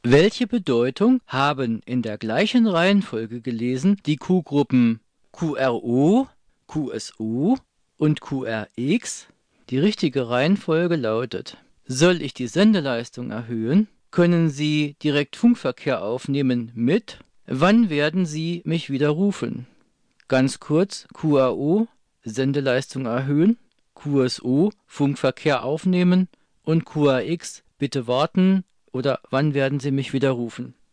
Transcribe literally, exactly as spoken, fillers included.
Welche Bedeutung haben in der gleichen Reihenfolge gelesen die Q-Gruppen Q R O, Q S O und Q R X? Die richtige Reihenfolge lautet: Soll ich die Sendeleistung erhöhen? Können Sie direkt Funkverkehr aufnehmen mit? Wann werden Sie mich wieder rufen? Ganz kurz: Q R O, Sendeleistung erhöhen, Q S O, Funkverkehr aufnehmen und Q R X, bitte warten oder wann werden Sie mich wieder rufen?